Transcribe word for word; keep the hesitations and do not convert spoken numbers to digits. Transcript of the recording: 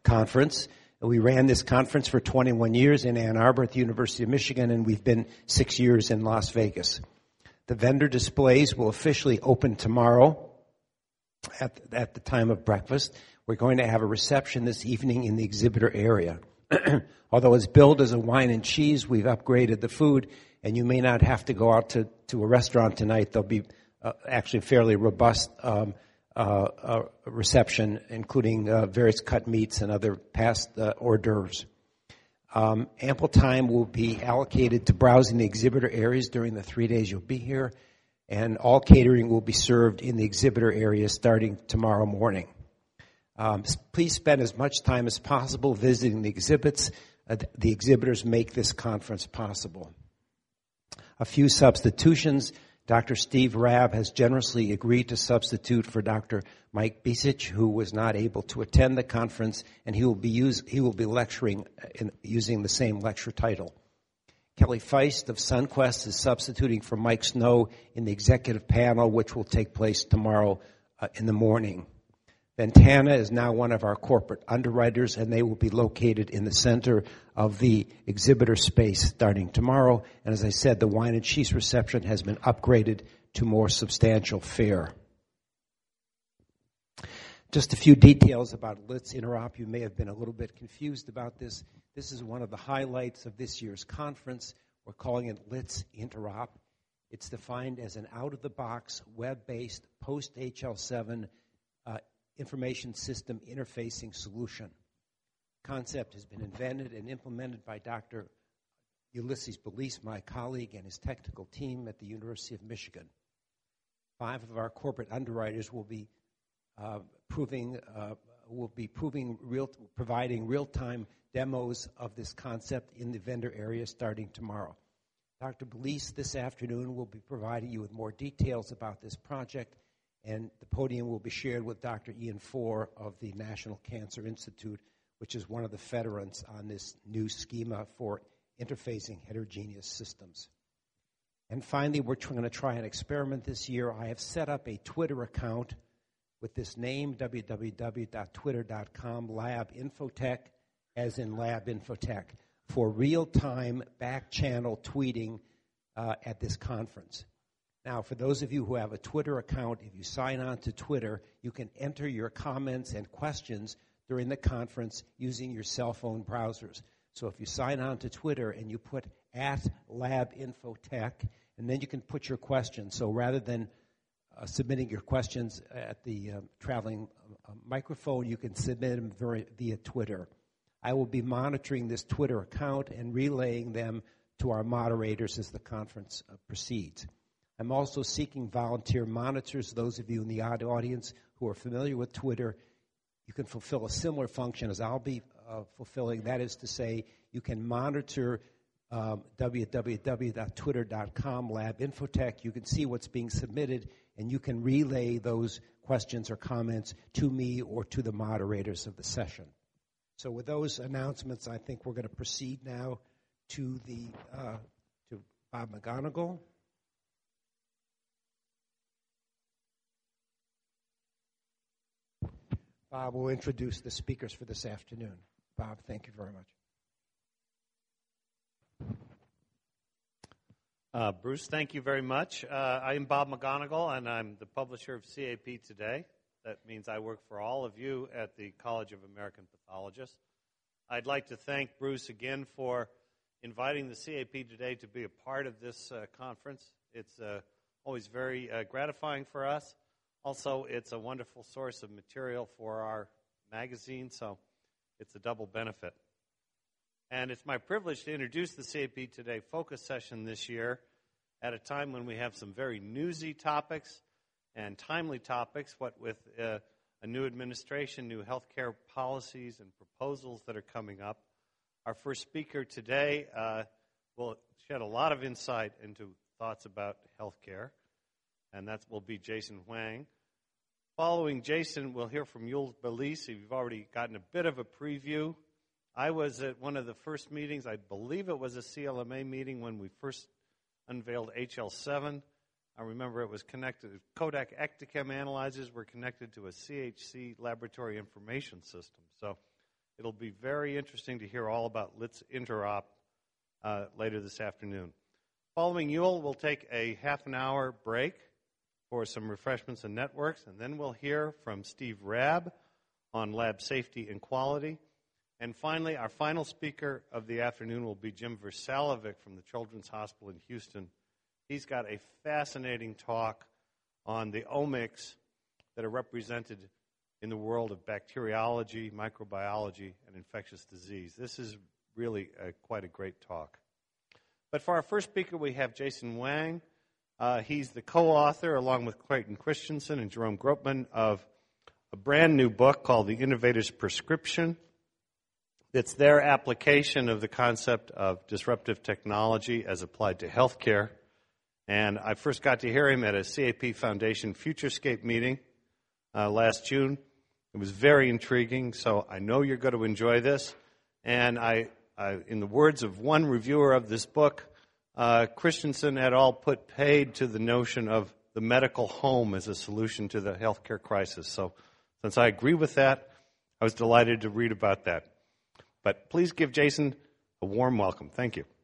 conference. We ran this conference for twenty-one years in Ann Arbor at the University of Michigan, and we've been six years in Las Vegas. The vendor displays will officially open tomorrow at, at the time of breakfast. We're going to have a reception this evening in the exhibitor area. Although it's billed as a wine and cheese, we've upgraded the food, and you may not have to go out to, to a restaurant tonight. There'll be uh, actually fairly robust um, uh, uh, reception, including uh, various cut meats and other past uh, hors d'oeuvres. Um, ample time will be allocated to browsing the exhibitor areas during the three days you'll be here, and all catering will be served in the exhibitor area starting tomorrow morning. Um, please spend as much time as possible visiting the exhibits. Uh, the exhibitors make this conference possible. A few substitutions. Doctor Steve Rabb has generously agreed to substitute for Doctor Mike Bisich, who was not able to attend the conference, and he will be use, he will be lecturing in, using the same lecture title. Kelly Feist of SunQuest is substituting for Mike Snow in the executive panel, which will take place tomorrow uh, in the morning. Ventana is now one of our corporate underwriters, and they will be located in the center of the exhibitor space starting tomorrow. And as I said, the wine and cheese reception has been upgraded to more substantial fare. Just a few details about Litz Interop. You may have been a little bit confused about this. This is one of the highlights of this year's conference. We're calling it Litz Interop. It's defined as an out-of-the-box, web-based, post-H L seven uh, information system interfacing solution. The concept has been invented and implemented by Doctor Ulysses Belize, my colleague, and his technical team at the University of Michigan. Five of our corporate underwriters will be uh, proving uh, will be proving real, providing real-time demos of this concept in the vendor area starting tomorrow. Doctor Belize this afternoon will be providing you with more details about this project, and the podium will be shared with Doctor Ian Four of the National Cancer Institute, which is one of the veterans on this new schema for interfacing heterogeneous systems. And finally, we're going to try an experiment this year. I have set up a Twitter account with this name, w w w dot twitter dot com, Lab Infotech, as in Lab Infotech, for real-time back-channel tweeting uh, at this conference. Now, for those of you who have a Twitter account, if you sign on to Twitter, you can enter your comments and questions during the conference using your cell phone browsers. So if you sign on to Twitter and you put at Lab Infotech, and then you can put your questions. So rather than uh, submitting your questions at the uh, traveling uh, microphone, you can submit them via, via Twitter. I will be monitoring this Twitter account and relaying them to our moderators as the conference uh, proceeds. I'm also seeking volunteer monitors. Those of you in the audience who are familiar with Twitter, you can fulfill a similar function as I'll be uh, fulfilling. That is to say, you can monitor um, w w w dot twitter dot com Lab Infotech. You can see what's being submitted, and you can relay those questions or comments to me or to the moderators of the session. So with those announcements, I think we're going to proceed now to the uh, to Bob McGonigal. Bob will introduce the speakers for this afternoon. Bob, thank you very much. Uh, Bruce, thank you very much. Uh, I am Bob McGonigal, and I'm the publisher of C A P Today. That means I work for all of you at the College of American Pathologists. I'd like to thank Bruce again for inviting the C A P Today to be a part of this uh, conference. It's uh, always very uh, gratifying for us. Also, it's a wonderful source of material for our magazine, so it's a double benefit. And it's my privilege to introduce the C A P Today focus session this year at a time when we have some very newsy topics and timely topics, what with uh, a new administration, new healthcare policies and proposals that are coming up. Our first speaker today uh, will shed a lot of insight into thoughts about healthcare, and that will be Jason Huang. Following Jason, we'll hear from Yul Belize. You've already gotten a bit of a preview. I was at one of the first meetings, I believe it was a C L M A meeting when we first unveiled H L seven. I remember it was connected, Kodak Ectochem analyzers were connected to a C H C laboratory information system. So It'll be very interesting to hear all about Litz Interop uh, later this afternoon. Following Yule, we'll take a half an hour break for some refreshments and networks, and then we'll hear from Steve Rabb on lab safety and quality. And finally, our final speaker of the afternoon will be Jim Versalovic from the Children's Hospital in Houston. He's got a fascinating talk on the omics that are represented in the world of bacteriology, microbiology, and infectious disease. This is really a, quite a great talk. But for our first speaker, we have Jason Wang. Uh, he's the co-author, along with Clayton Christensen and Jerome Gropman, of a brand new book called The Innovator's Prescription. It's their application of the concept of disruptive technology as applied to healthcare. And I first got to hear him at a C A P Foundation Futurescape meeting uh, last June. It was very intriguing, so I know you're going to enjoy this. And I, I in the words of one reviewer of this book, uh, Christensen et al. Put paid to the notion of the medical home as a solution to the healthcare crisis. So since I agree with that, I was delighted to read about that. But please give Jason a warm welcome. Thank you.